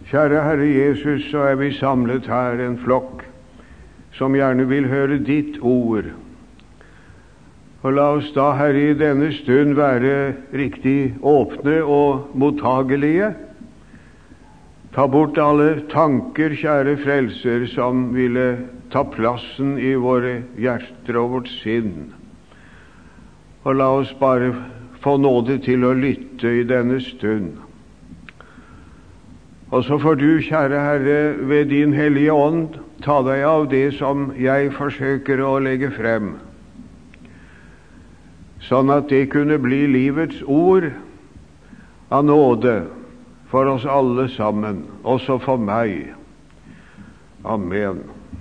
Kjære Herre Jesus, så vi samlet her en flokk som gjerne vil høre ditt ord. Og la oss da, Herre, i denne stund være riktig åpne og mottagelige. Ta bort alle tanker, kjære Frelser, som ville ta plassen i våre hjerter og vårt sinn. Og la oss bare få nåde til å lytte i denne stund. Og så får du, kjære Herre, ved din hellige ånd, ta deg av det som jeg forsøker å legge frem, sånn at det kunne bli livets ord av nåde for oss alle sammen, også for meg. Amen.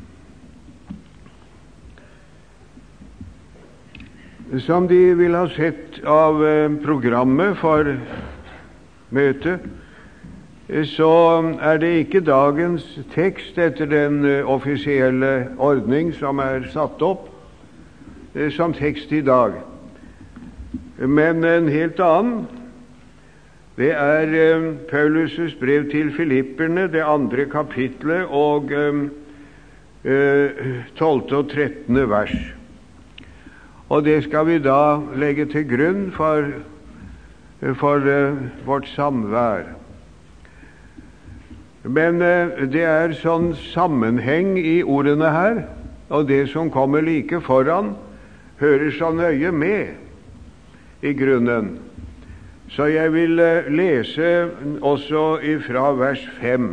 Som de vil ha sett av programmet for møtet, så er det ikke dagens tekst etter den offisielle ordning som er satt opp som tekst i dag, men en helt annen. Det er Paulus' brev til Filipperne, det 2. kapitlet og 12. og 13. vers. Og det skal vi da legge til grunn for vårt samvær. Men det er sånn sammenheng i ordene her, og det som kommer like foran, hører så nøye med i grunnen. Så jeg vil lese også ifra vers 5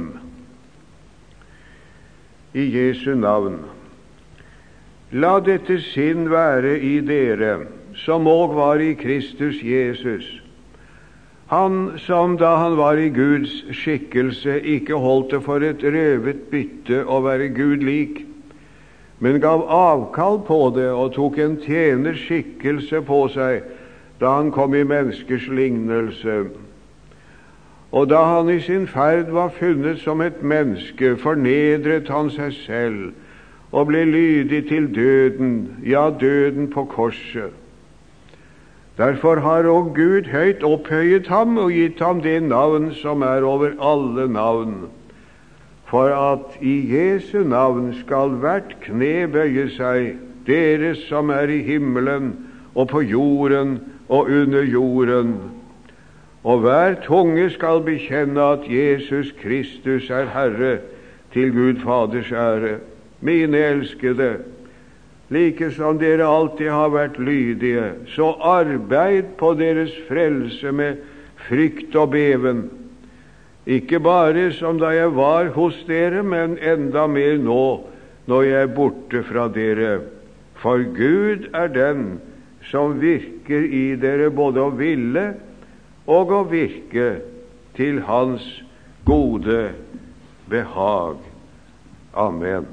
i Jesu navn. La dette sinn være i dere, som òg var i Kristus Jesus. Han som da han var i Guds skikkelse ikke holdt det for et røvet bytte å være Gud lik, men gav avkall på det og tok en tjeners skikkelse på seg da han kom i menneskers lignelse. Og da han i sin ferd var funnet som et menneske, fornedret han seg selv og ble lydig til døden, ja, døden på korset. Derfor har også Gud høyt opphøyet ham og gitt ham det navn som er over alle navn, for at i Jesu navn skal hvert kne bøye seg, dere som er i himmelen og på jorden og under jorden, og hver tunge skal bekjenne at Jesus Kristus er Herre, til Gud Faders ære. Mine elskede, like som dere alltid har vært lydige, så arbeid på deres frelse med frykt og beven, ikke bare som da jeg var hos dere, men enda mer nå, når jeg er borte fra dere. For Gud er den som virker i dere både å ville og å virke til Hans gode behag. Amen.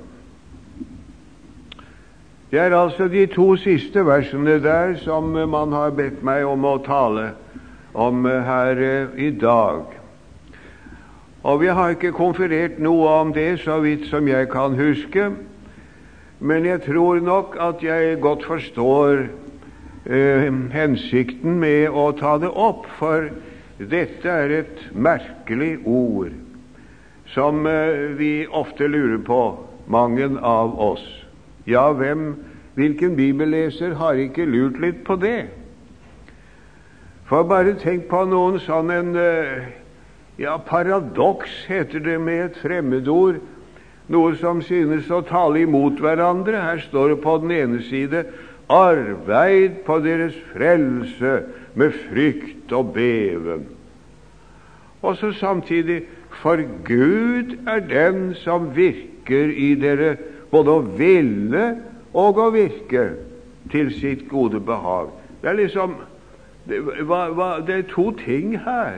Det er altså de 2 siste versene der som man har bedt meg om å tale om her i dag. Og vi har ikke konferert noe om det så vidt som jeg kan huske, men jeg tror nok at jeg godt forstår hensikten med å ta det opp, for dette er et merkelig ord som vi ofte lurer på, mange av oss. Ja, hvilken bibelleser har ikke lurt litt på det? For bare tenk på noen sånn en paradoks, heter det med et fremmedord, noe som synes å tale imot hverandre. Her står det på den ene side, arbeid på deres frelse med frykt og beven. Og så samtidig, for Gud er den som virker i dere, både å ville og å virke til sitt gode behag. Det er liksom, det er 2 ting her.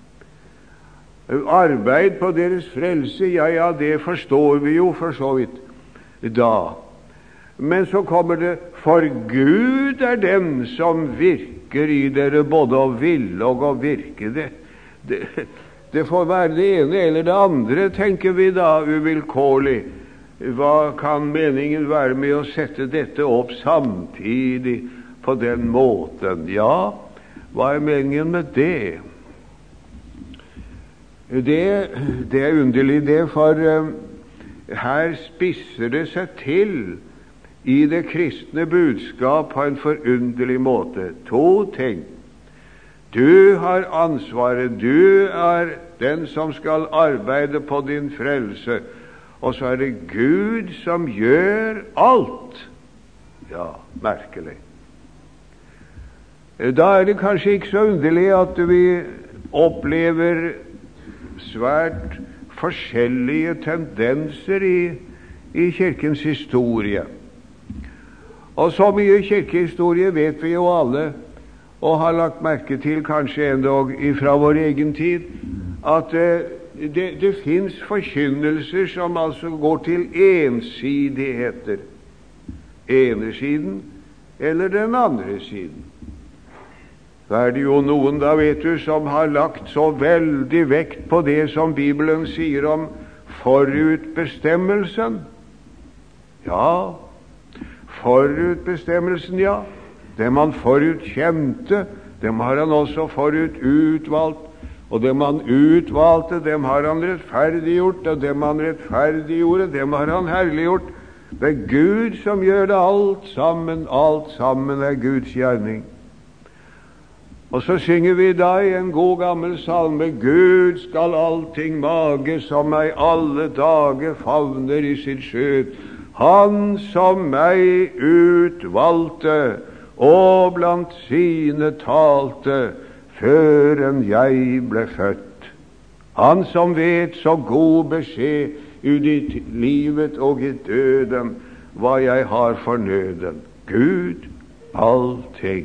Arbeid på deres frelse, ja, det forstår vi jo for så vidt da. Men så kommer det, for Gud er den som virker i dere både å ville og å virke. Det får være det ene eller det andre, tenker vi da uvilkårlig. Hva kan meningen være med å sette dette opp samtidig på den måten? Ja, hva er meningen med det? Det er underlig, det, for her spisser det seg til i det kristne budskap på en forunderlig måte. To ting. Du har ansvaret, du er den som skal arbeide på din frelse, og så er det Gud som gjør alt. Ja, merkelig. Da er det kanskje ikke så underlig at vi opplever svært forskjellige tendenser i kirkens historie. Og så mye kirkehistorie vet vi jo alle, og har lagt merke til kanskje endog fra vår egen tid, at det finnes forkynnelser som altså går til ensidigheter. Ene siden eller den andre siden. Da er det jo noen, da vet du, som har lagt så veldig vekt på det som Bibelen sier om forutbestemmelsen. Ja, forutbestemmelsen, ja. Dem han forutkjente, dem har han også utvalgt. Og dem han utvalgte, dem har han rettferdiggjort, og dem han rettferdiggjorde, dem har han herliggjort. Det er Gud som gjør det alt sammen er Guds gjerning. Og så synger vi da i en god gammel salme: Gud skal allting mage, som meg alle dager favner i sitt skjøt. Han som meg utvalgte, og blant sine talte, før enn jeg ble født. Han som vet så god beskjed ut i livet og i døden, hva jeg har for nøden. Gud, allting.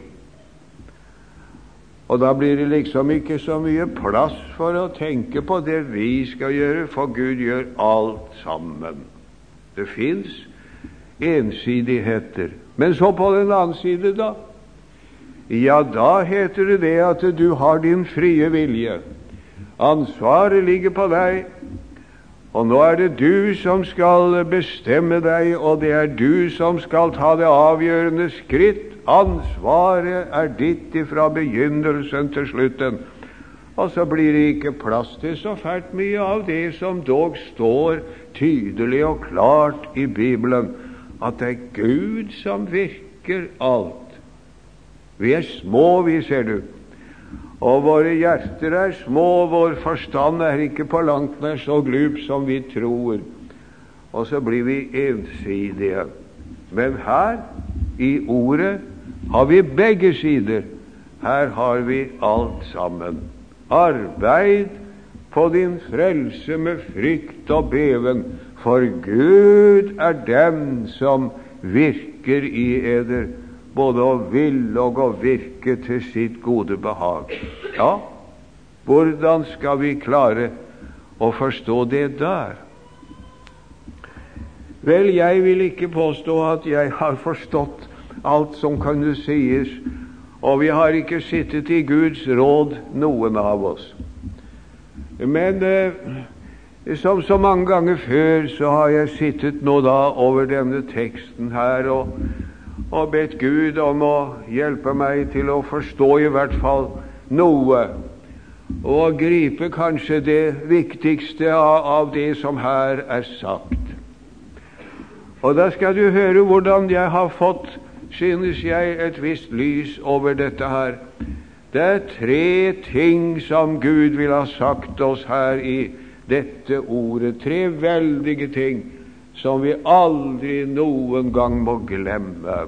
Og da blir det liksom ikke så mye plass for å tenke på det vi skal gjøre, for Gud gjør alt sammen. Det finnes ensidigheter. Men så på den andre side da, ja, da heter det at du har din frie vilje. Ansvaret ligger på deg, og nå er det du som skal bestemme deg, og det er du som skal ta det avgjørende skritt. Ansvaret er ditt fra begynnelsen til slutten. Og så blir det ikke plass til så fælt mye av det som dog står tydelig og klart i Bibelen, at det er Gud som virker alt. Vi er små, vi, ser du, og våre hjerter er små, vår forstand er ikke på langt nær så glup som vi tror, og så blir vi ensidige. Men her i ordet har vi begge sider. Her har vi alt sammen. Arbeid på din frelse med frykt og beven, for Gud er den som virker i eder, både å ville og å virke til sitt gode behag. Ja, hvordan skal vi klare å forstå det der? Vel, jeg vil ikke påstå at jeg har forstått alt som kan sies, og vi har ikke sittet i Guds råd, noen av oss. Men som så mange ganger før, så har jeg sittet nå da over denne teksten her, og bedt Gud om å hjelpe meg til å forstå i hvert fall noe, og gripe kanskje det viktigste av det som her er sagt. Og da skal du høre hvordan jeg har fått, synes jeg, et visst lys over dette her. Det er 3 ting som Gud vil ha sagt oss her i dette ordet. 3 veldige ting som vi aldri noen gang må glemme.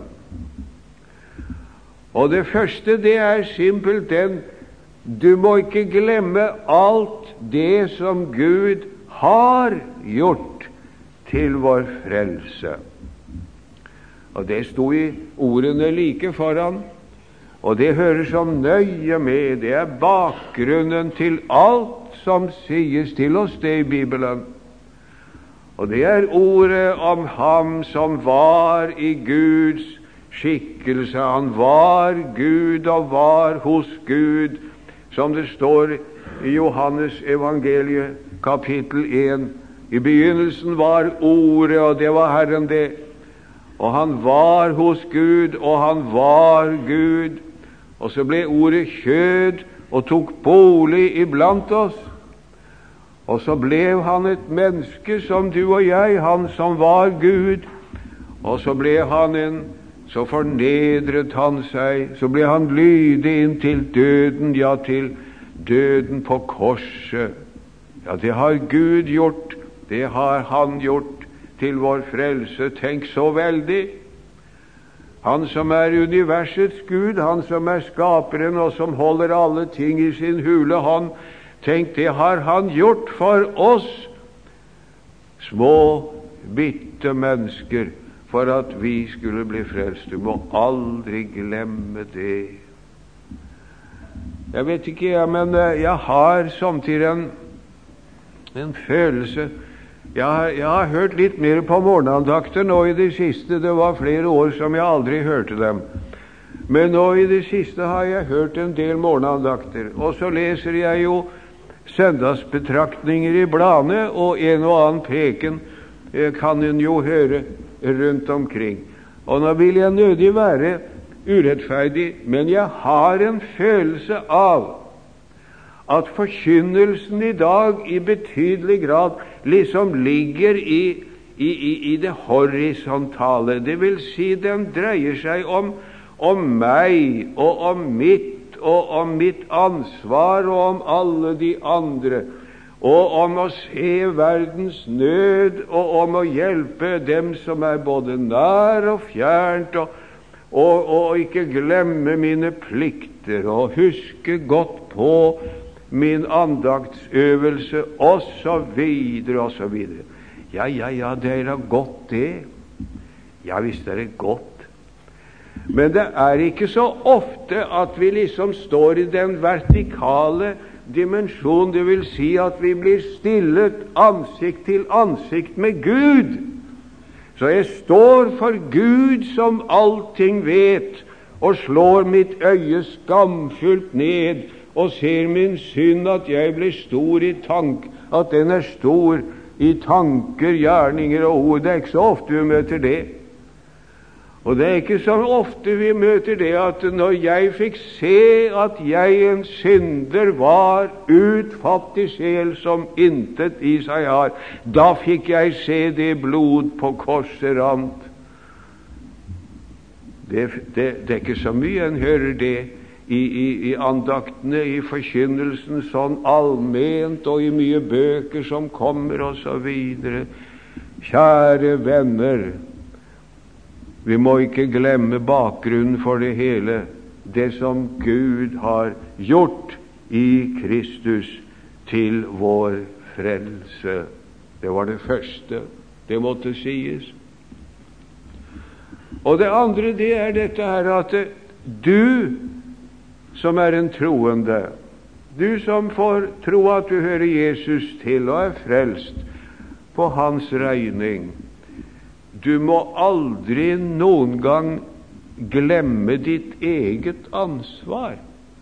Og det første, det er simpelthen, du må ikke glemme alt det som Gud har gjort til vår frelse. Og det sto i ordene like foran, og det hører som nøye med. Det er bakgrunnen til alt som sies til oss det i Bibelen. Og det er ordet om ham som var i Guds skikkelse. Han var Gud og var hos Gud, som det står i Johannes evangeliet kapittel 1. I begynnelsen var ordet, og det var Herren det. Og han var hos Gud, og han var Gud. Og så ble ordet kjød og tok bolig iblant oss. Og så ble han et menneske som du og jeg, han som var Gud. Og så så fornedret han seg, så ble han lydig inn til døden, ja, til døden på korset. Ja, det har Gud gjort, det har han gjort til vår frelse. Tenk så veldig. Han som er universets Gud, han som er skaperen og som holder alle ting i sin hule hånd, tenk, det har han gjort for oss, små, bitte mennesker, for at vi skulle bli frelst. Du må aldri glemme det. Jeg vet ikke, men jeg har samtidig en følelse. Jeg har hørt litt mer på morgenandakter nå i det siste. Det var flere år som jeg aldri hørte dem. Men nå i det siste har jeg hørt en del morgenandakter. Og så leser jeg jo søndagsbetraktninger i bladene, og en og annen preken kan en jo høre rundt omkring. Og nå vil jeg nødig være urettferdig, men jeg har en følelse av at forkynnelsen i dag i betydelig grad liksom ligger i det horisontale. Det vil si, den dreier seg om meg og om mitt ansvar og om alle de andre, og om å se verdens nød, og om å hjelpe dem som er både nær og fjernt, og ikke glemme mine plikter, og huske godt på min andaktsøvelse, og så videre, og så videre. Ja, det er da godt det. Ja, visst er det godt. Men det er ikke så ofte at vi liksom står i den vertikale dimensjon, det vil si at vi blir stillet ansikt til ansikt med Gud. Så jeg står for Gud som allting vet, og slår mitt øye skamfullt ned, og ser min synd, at jeg blir stor i at den er stor i tanker, gjerninger og ord. Det er ikke så ofte vi møter det. Og det er ikke så ofte vi møter det at når jeg fikk se at jeg en synder var, utfattig sjel som intet i seg har, da fikk jeg se det blod på korset rant. Det er ikke så mye en hører det i andaktene, i forkynnelsen, sånn allment, og i mye bøker som kommer, og så videre. Kjære venner, vi må ikke glemme bakgrunnen for det hele, det som Gud har gjort i Kristus til vår frelse. Det var det første. Det måtte sies. Og det andre, det er dette her, at du som er en troende, du som får tro at du hører Jesus til og er frelst på hans regning, du må aldri noen gang glemme ditt eget ansvar.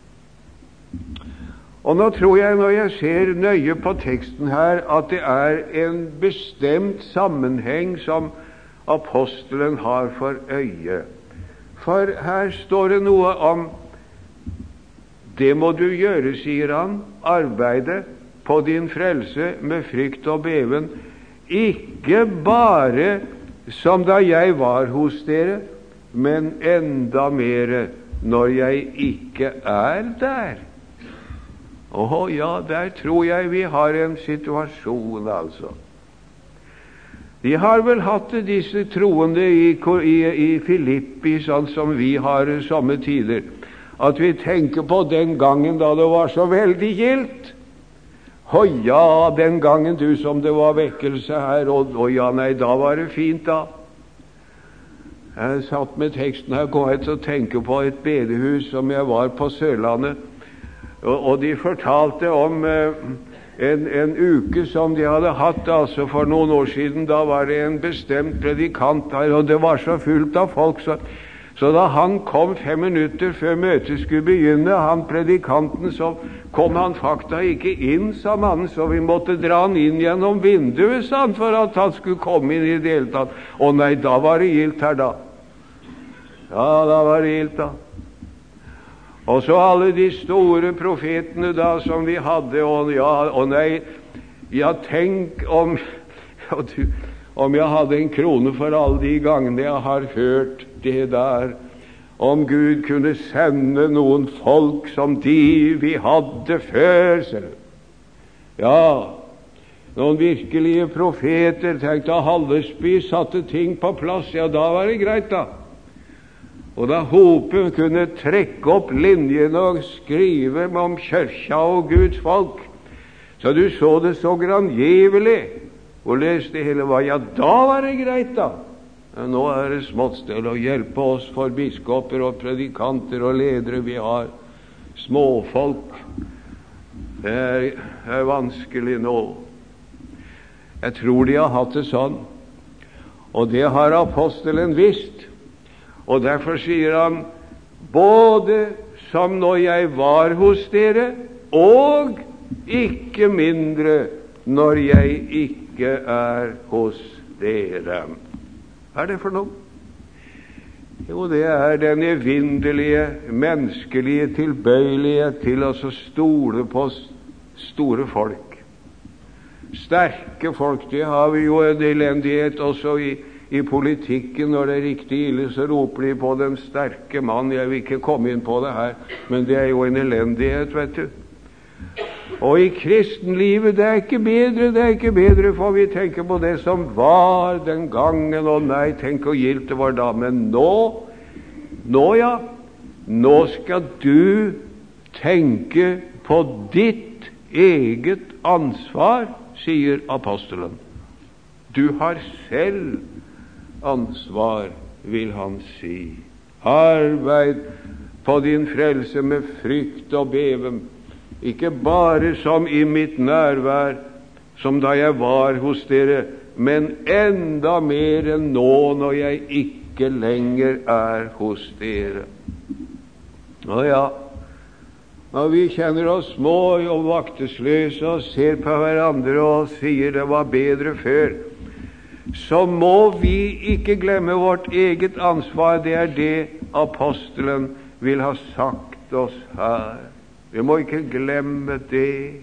Og nå tror jeg, når jeg ser nøye på teksten her, at det er en bestemt sammenheng som apostelen har for øye. For her står det noe om det må du gjøre, sier han, arbeide på din frelse med frykt og beven, ikke bare som da jeg var hos dere, men enda mer når jeg ikke er der. Ja, der tror jeg vi har en situasjon, altså. De har vel hatt det, disse troende i Filippi, sånn som vi har somme tider, at vi tenker på den gangen da det var så veldig gildt. Ja, den gangen du som det var vekkelse her, og ja, nei, da var det fint da. Jeg satt med teksten her, kom jeg til å tenke på et bedehus som jeg var på Sørlandet, og de fortalte om en uke som de hadde hatt, altså for noen år siden. Da var det en bestemt predikant her, og det var så fullt av folk, så da han kom 5 minutter før møtet skulle begynne, han predikanten, så kom han fakta ikke inn, sa mannen, så vi måtte dra han inn gjennom vinduet, sa han, for at han skulle komme inn i det hele tatt. Nei, da var det gildt her da. Ja, da var det gildt da. Og så alle de store profetene da som vi hadde, nei, Ja, tenk om jeg hadde en krone for alle de gangene jeg har hørt det der, om Gud kunne sende noen folk som de vi hadde før, ser du. Ja, noen virkelige profeter. Tenk da Hallesby satte ting på plass, ja, da var det greit da. Og da Hope kunne trekke opp linjene og skrive om kyrkja og Guds folk, så du så det så grangivelig, og leste hele hva, ja, da var det greit da. Ja, nå er det småttstell å hjelpe oss for biskoper og predikanter og ledere. Vi har småfolk. Det er vanskelig nå. Jeg tror de har hatt det sånn, og det har apostelen visst. Og derfor sier han, både som når jeg var hos dere, og ikke mindre når jeg ikke er hos dere. Hva er det for noe? Jo, det er den evinnelige menneskelige tilbøyelighet til å stole på store folk. Sterke folk, det har vi jo en elendighet også i politikken. Når det er riktig ille, så roper de på den sterke mann. Jeg vil ikke komme inn på det her, men det er jo en elendighet, vet du. Og i kristenlivet, det er ikke bedre, for vi tenker på det som var den gangen, og nei, tenk hvor gildt det var da. Men nå skal du tenke på ditt eget ansvar, sier apostelen. Du har selv ansvar, vil han si. Arbeid på din frelse med frykt og beven, ikke bare som i mitt nærvær, som da jeg var hos dere, men enda mer enn nå når jeg ikke lenger er hos dere. Å ja, når vi kjenner oss små og vaktesløse og ser på hverandre og sier det var bedre før, så må vi ikke glemme vårt eget ansvar. Det er det apostelen vil ha sagt oss her. Vi må ikke glemme det.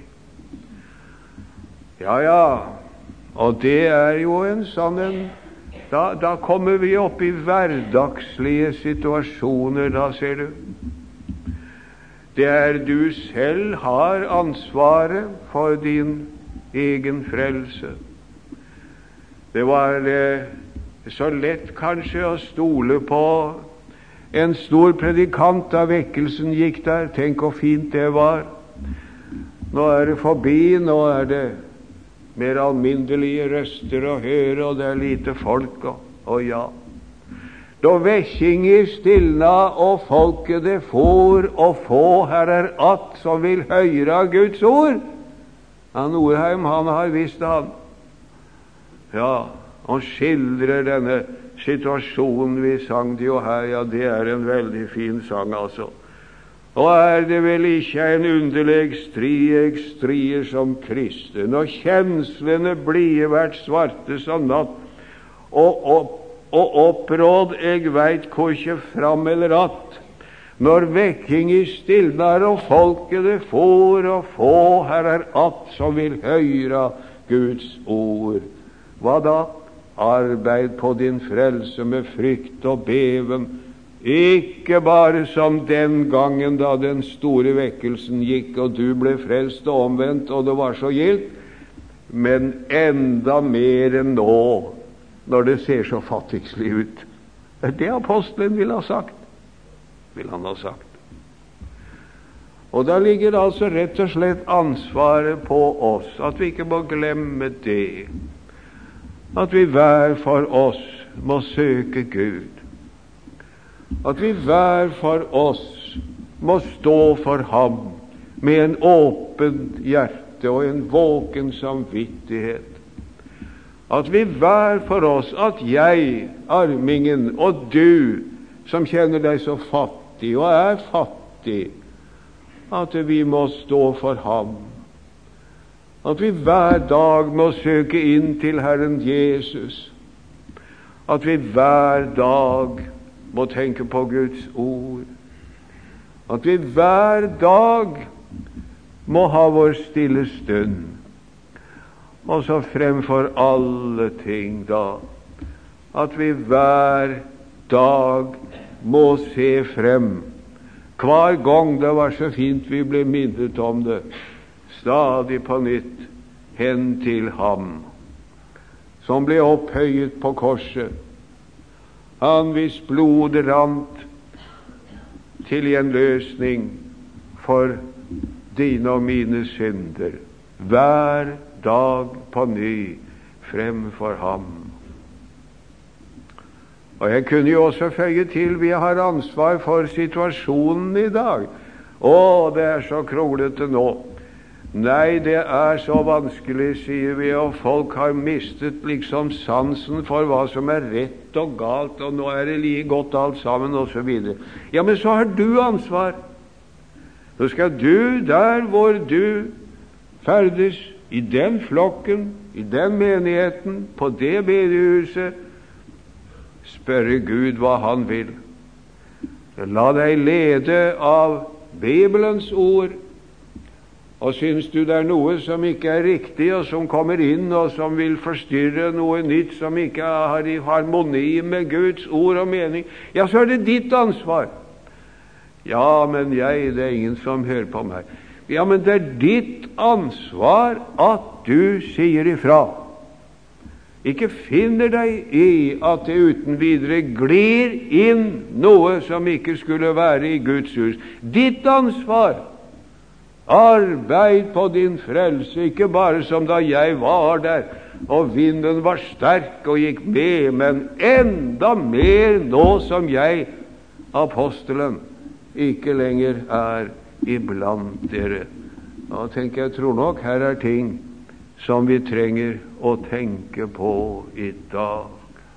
Ja, og det er jo en sånn da kommer vi opp i hverdagslige situasjoner, da ser du. Det er du selv har ansvaret for din egen frelse. Det var så lett kanskje å stole på en stor predikant da vekkelsen gikk der. Tenk hvor fint det var. Nå er det forbi, nå er det mer alminnelige røster å høre, og det er lite folk, og ja. Da vekkinger stilna, og folket det for og få, her er att som vil høre av Guds ord. Norheim, han har visst han. Ja, han skildrer denne situasjonen. Vi sang det jo her, ja, det er en veldig fin sang, altså. Og er det vel ikke en underlig jeg strier som kristen, og kjenslene blir vært svarte som natt, og oppråd jeg veit hvorkje fram eller att. Når vekkinger stilnar, og folket det får og få, her er att som vil høre Guds ord. Hva da? Arbeid på din frelse med frykt og beven, ikke bare som den gangen da den store vekkelsen gikk, og du ble frelst og omvendt, og det var så gildt, men enda mer enn nå, når det ser så fattigslig ut. Det er det apostelen vil ha sagt. Og da ligger altså rett og slett ansvaret på oss, at vi ikke må glemme det, at vi hver for oss må søke Gud, at vi hver for oss må stå for ham med en åpent hjerte og en våken samvittighet, at vi hver for oss, at jeg, armingen, og du som kjenner deg så fattig og er fattig, at vi må stå for ham, at vi hver dag må søke inn til Herren Jesus, at vi hver dag må tenke på Guds ord, at vi hver dag må ha vår stille stund, Og så fremfor alle ting da, at vi hver dag må se frem. Hver gang det var så fint vi ble minnet om det, stadig på nytt, hen til ham som ble opphøyet på korset, han hvis blod rant til gjenløsning for dine og mine synder, hver dag på ny fremfor ham. Og jeg kunne jo også føye til, vi har ansvar for situasjonen i dag. Det er så kronglete nå. Nei, det er så vanskelig, sier vi, og folk har mistet liksom sansen for hva som er rett og galt, og nå er det like godt alt sammen, og så videre. Ja, men så har du ansvar. Så skal du, der hvor du ferdes, i den flokken, i den menigheten, på det bedehuset, spørre Gud hva han vil. La deg lede av Bibelens ord. Og synes du det er noe som ikke er riktig, og som kommer inn, og som vil forstyrre noe nytt, som ikke har i harmoni med Guds ord og mening, ja, så er det ditt ansvar. Ja, men det er ingen som hører på meg. Ja, men det er ditt ansvar at du sier ifra. Ikke finner deg i at det uten videre glir inn noe som ikke skulle være i Guds hus. Ditt ansvar. Arbeid på din frelse, ikke bare som da jeg var der, og vinden var sterk og gikk med, men enda mer nå som jeg, apostelen, ikke lenger er iblant dere. Jeg tror nok her er ting som vi trenger å tenke på i dag.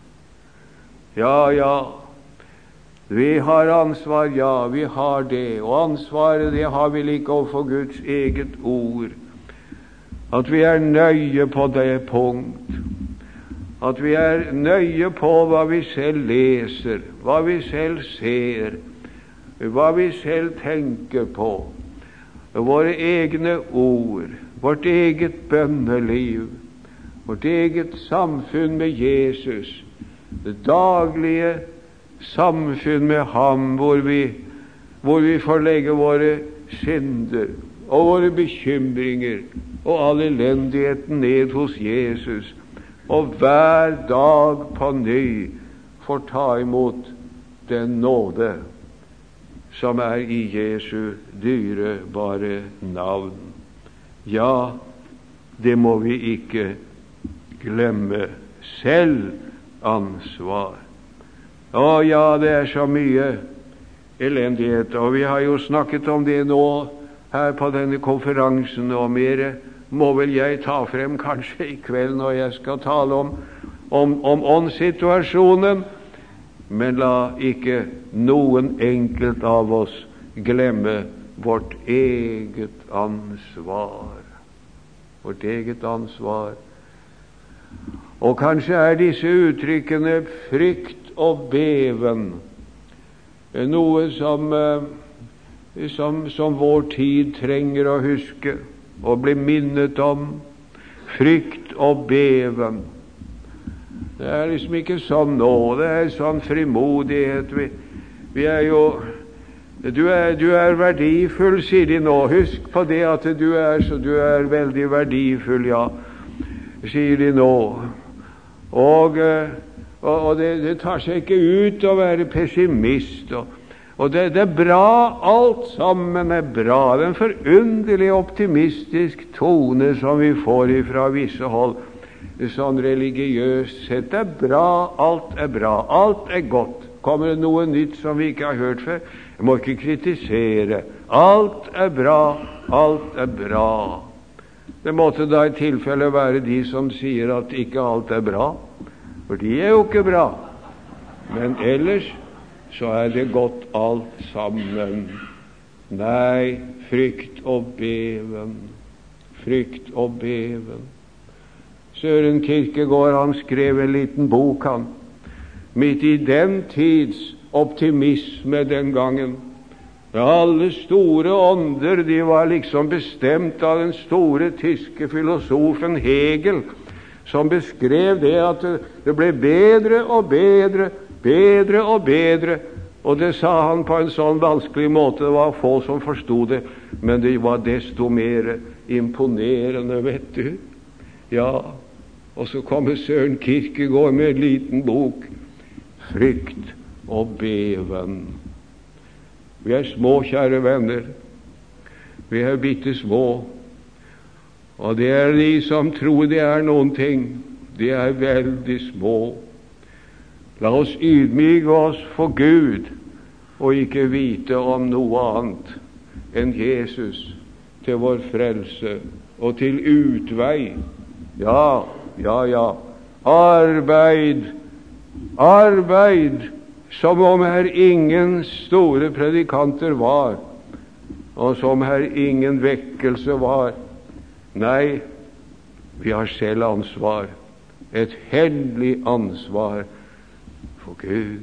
Ja, vi har ansvar, ja, vi har det, og ansvaret det har vi like overfor Guds eget ord, at vi er nøye på det punkt, at vi er nøye på hva vi selv leser, hva vi selv ser, hva vi selv tenker på, våre egne ord, vårt eget bønneliv, vårt eget samfunn med Jesus, det daglige samfunn med ham, hvor vi får legge våre synder og våre bekymringer og all elendigheten ned hos Jesus, og hver dag på ny får ta imot den nåde som er i Jesu dyrebare navn. Ja, det må vi ikke glemme. Selv ansvar. Ja, det er så mye elendighet, og vi har jo snakket om det nå her på denne konferansen, og mer må vel jeg ta frem kanskje i kveld når jeg skal tale om åndssituasjonen, men la ikke noen enkelt av oss glemme vårt eget ansvar. Vårt eget ansvar. Og kanskje er disse uttrykkene frykt og beven noe som vår tid trenger å huske og bli minnet om. Frykt og beven. Det er liksom ikke sånn nå. Det er sånn frimodighet. Vi er jo du er verdifull, sier de nå. Husk på det at du er veldig verdifull, ja, sier de nå. Og det tar seg ikke ut å være pessimist, og det er bra, alt sammen er bra. Det er en forunderlig optimistisk tone som vi får fra visse hold, sånn religiøst sett. Det er bra, alt er godt. Kommer det noe nytt som vi ikke har hørt før? Jeg må ikke kritisere. Alt er bra. Det måtte da i tilfelle være de som sier at ikke alt er bra, for de er jo ikke bra. Men ellers så er det godt alt sammen. Nei, frykt og beven. Søren Kierkegaard, han skrev en liten bok, han, midt i den tids optimisme den gangen, Alle store ånder, de var liksom bestemt av den store tyske filosofen Hegel, som beskrev det at det ble bedre og bedre, bedre og bedre. Og det sa han på en sånn vanskelig måte, det var få som forstod det, men det var desto mer imponerende, vet du. Ja, og så kommer Søren Kierkegaard med en liten bok, Frykt og beven. Vi er små, kjære venner. Vi er bitte små. Og det er de som tror det er noen ting. De er veldig små. La oss ydmyke oss for Gud, og ikke vite om noe annet enn Jesus til vår frelse og til utvei. Ja, ja, ja. Arbeid, arbeid, som om her ingen store predikanter var, og som her ingen vekkelse var. Nei, vi har selv ansvar, et hellig ansvar for Gud.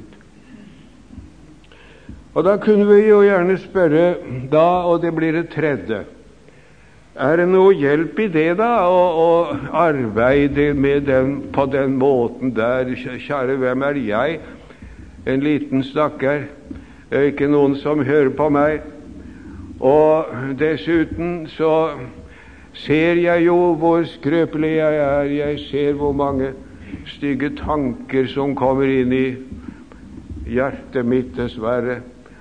Og da kunne vi jo gjerne spørre, da, og det blir det tredje, er det noe hjelp i det da, å arbeide med den, på den måten der? Kjære, hvem er jeg? En liten stakkar, ikke noen som hører på meg. Og dessuten så ser jeg jo hvor skrøpelig jeg er. Jeg ser hvor mange stygge tanker som kommer inn i hjertet mitt, dessverre.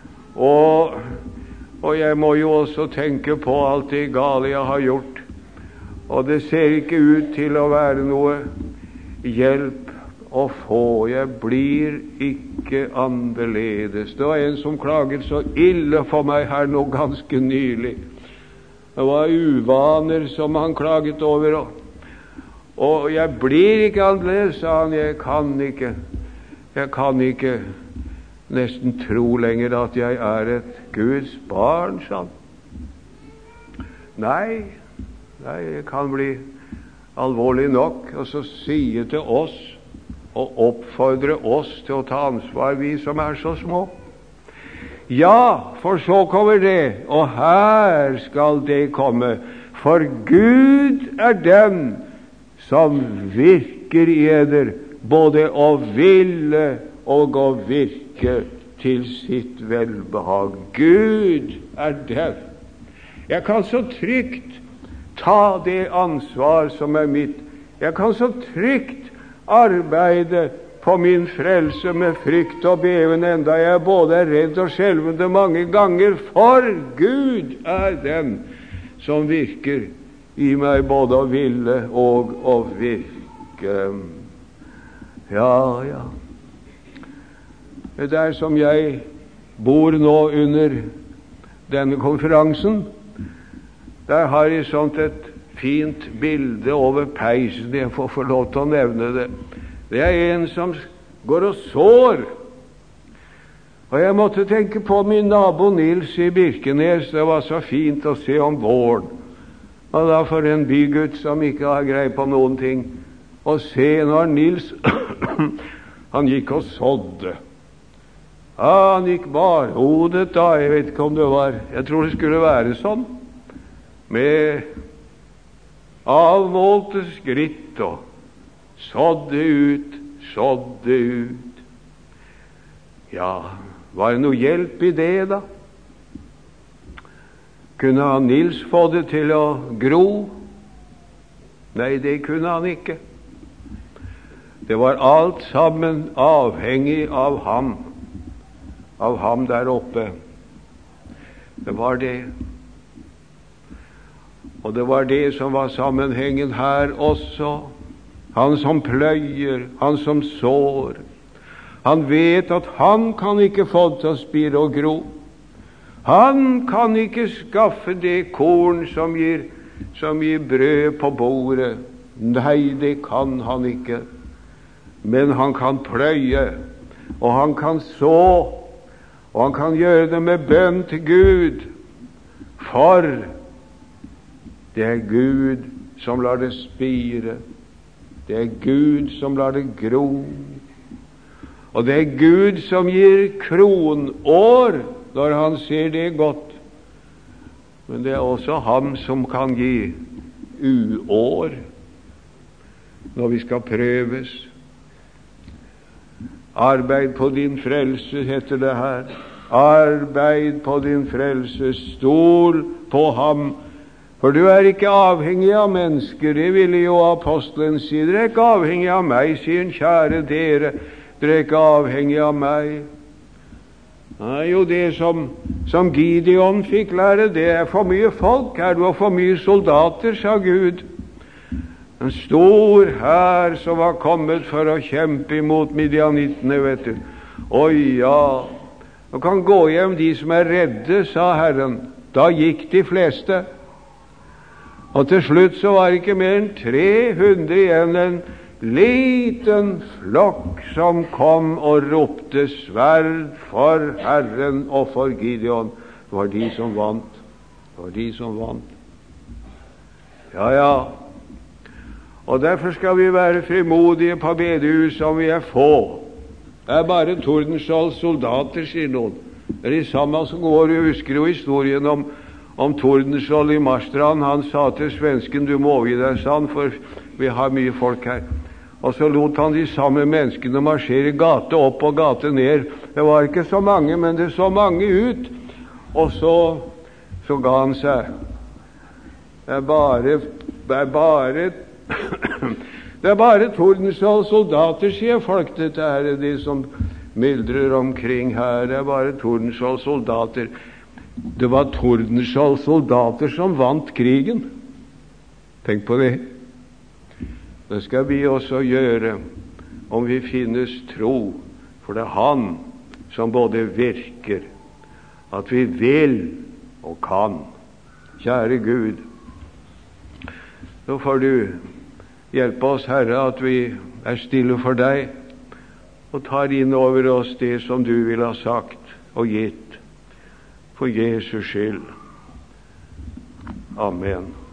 Og jeg må jo også tenke på alt det gale jeg har gjort. Og det ser ikke ut til å være noe hjelp å få. Jeg blir ikke annerledes. Det var en som klaget så ille for meg her nå ganske nylig. Det var uvaner som han klaget over. Og jeg blir ikke annerledes, sa han. Jeg kan ikke nesten tro lenger at jeg er et Guds barn, sa han. Nei, jeg kan bli alvorlig nok, og så sier til oss og oppfordre oss til å ta ansvar, vi som er så små. Ja, for så kommer det, og her skal det komme. For Gud er den som virker i eder, både å ville og å virke til sitt velbehag. Gud er den. Jeg kan så trygt ta det ansvar som er mitt. Jeg kan så trygt arbeide på min frelse med frykt og beven, enda jeg både er redd og skjelvende mange ganger, for Gud er den som virker i meg både å ville og å virke. Ja. Der som jeg bor nå under denne konferansen, der har jeg sånt et fint bilde over peisen. Jeg får få lov til å nevne det. Det er en som går og sår. Og jeg måtte tenke på min nabo Nils i Birkenes. Det var så fint å se om våren. Og da for en bygutt som ikke har greie på noen ting, å se når Nils han gikk og sådde. Ja, han gikk barhodet da, jeg vet ikke om det var, jeg tror det skulle være sånn, med avmålte skritt og sådde ut. Ja, var det noe hjelp i det da? Kunne han Nils få det til å gro? Nei, det kunne han ikke. Det var alt sammen avhengig av ham der oppe. Det var det. Og det var det som var sammenhengen her også. Han som pløyer, han som sår, han vet at han kan ikke få det til å spire og gro. Han kan ikke skaffe det korn som gir brød på bordet. Nei, det kan han ikke. Men han kan pløye, og han kan så, og han kan gjøre det med bønn til Gud. For det er Gud som lar det spire. Det er Gud som lar det gro. Og det er Gud som gir kronår når han ser det godt. Men det er også ham som kan gi uår når vi skal prøves. Arbeid på din frelse, heter det her. Arbeid på din frelse, stol på ham. For du er ikke avhengig av mennesker, det ville jo apostelen si. Dere er ikke avhengig av meg, sier han, kjære dere. Dere er ikke avhengig av meg. Det er jo det som Gideon fikk lære. Det er for mye folk her, du har for mye soldater, sa Gud. En stor hær som var kommet for å kjempe imot midianittene, vet du. Oi, ja, du kan gå hjem de som er redde, sa Herren. Da gikk de fleste. Og til slutt så var det ikke mer enn 300 igjen, en liten flokk som kom og ropte sverd for Herren og for Gideon. Det var de som vant. Det var de som vant. Ja, ja. Og derfor skal vi være frimodige på bedehus som vi er få. Det er bare Tordenskiolds soldater, sier noen. Det er de samme som går og husker jo historien om Tordenskiold i Marstrand. Han sa til svensken, du må overgi deg, sa han, for vi har mye folk her. Og så lot han de samme menneskene marsjere gate opp og gate ned. Det var ikke så mange, men det så mange ut. Og så ga han seg. Det er bare Tordenskiolds soldater, sier folk. Dette er de som myldrer omkring her. Det er bare Tordenskiolds soldater. Det var Tordenskiolds soldater som vant krigen. Tenk på det. Det skal vi også gjøre om vi finnes tro, for det er Han som både virker, at vi vil og kan. Kjære Gud, så får du hjelpe oss, Herre, at vi er stille for deg og tar inn over oss det som du vil ha sagt og gitt, for Jesus skyld. Amen.